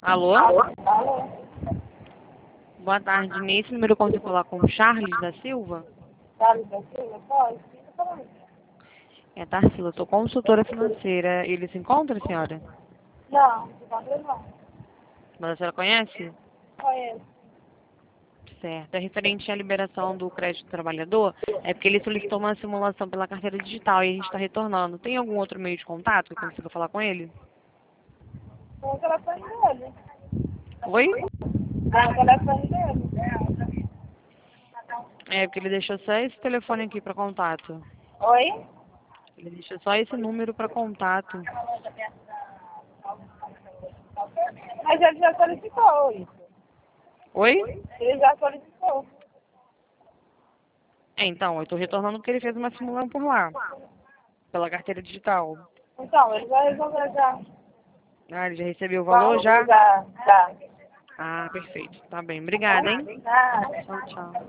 Alô? Alô? Boa tarde. Nesse número eu consigo falar com o Charles da Silva? Charles da Silva? Pode? Fica falando. É, Tarsila, eu sou consultora financeira. Ele se encontra, senhora? Não, se encontra não. Mas a senhora conhece? Conheço. Certo. É referente à liberação do crédito do trabalhador, é porque ele solicitou uma simulação pela carteira digital e a gente está retornando. Tem algum outro meio de contato que eu consiga falar com ele? Tem o telefone dele. Oi? Tem o telefone dele. É, porque ele deixou só esse telefone aqui para contato. Oi? Ele deixou só esse número para contato. Mas ele já solicitou isso. Oi? Ele já solicitou. É, então, eu estou retornando porque ele fez uma simulação por lá, pela carteira digital. Então, ele vai resolver já. Ah, ele já recebeu o valor já? Já. Ah, perfeito. Tá bem. Obrigada, hein? Nada. Tchau, tchau.